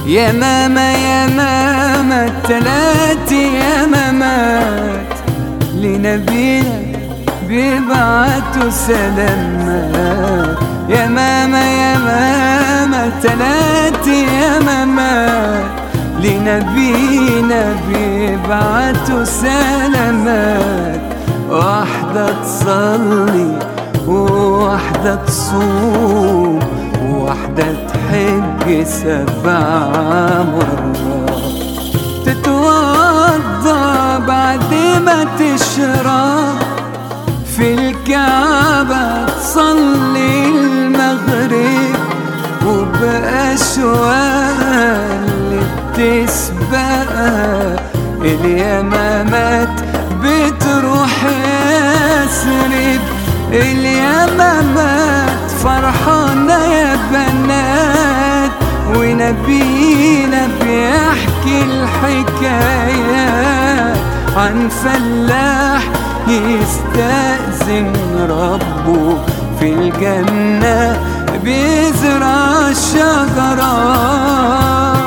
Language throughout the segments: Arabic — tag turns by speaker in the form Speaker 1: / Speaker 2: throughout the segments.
Speaker 1: يا ماما يا ماما التلات يمامات لنبينا بيبعتوا سلامات. يا ماما يا ماما التلات يمامات لنبينا بيبعتوا سلامات. واحدة تصلي وواحدة تصوم وواحدة تحج 7 مرات. تتوضى بعد ما تشرب في الكعبة تصلي المغرب وبأشواق اللي بتسبق اليمامات بتروح يسرب. اليمامات فرحانة يا بنات ونبينا بيحكي الحكايات عن فلاح يستأذن ربه في الجنة بيزرع الشجرات.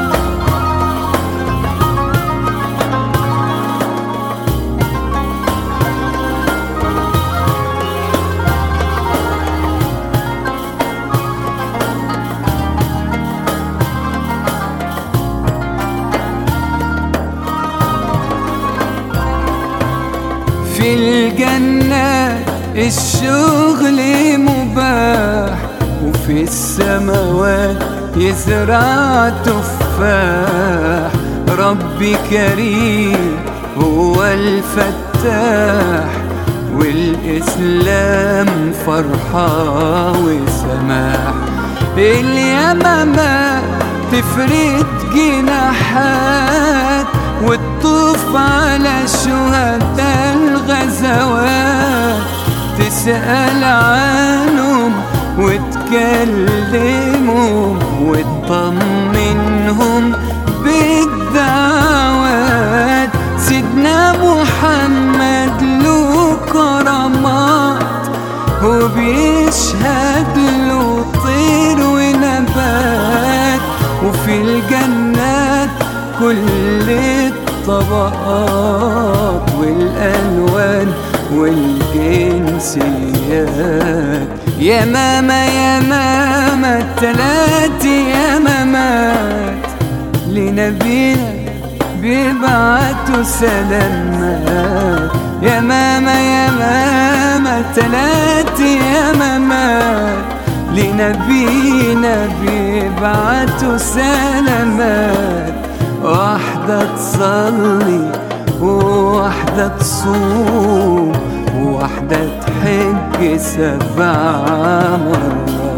Speaker 1: في الجنة الشغل مباح وفي السماوات يزرع تفاح. ربي كريم هو الفتاح والإسلام فرحة وسماح. اليمامات تفرد جناحات وتطوف على شهداء الغزوات تسأل عنهم وتكلمهم وتطمنهم بالدعوات. سيدنا محمد له كرامات وبيشهد له طير ونبات. وفي الجنات كل الطبقات والألوان والجنسيات. يا ماما يا ماما التلات يمامات لنبينا بيبعتوا سلامات. يا ماما يا ماما التلات يمامات لنبينا بيبعتوا سلامات. واحدة تصلي وواحدة تصوم وواحدة تحج 7 مرات.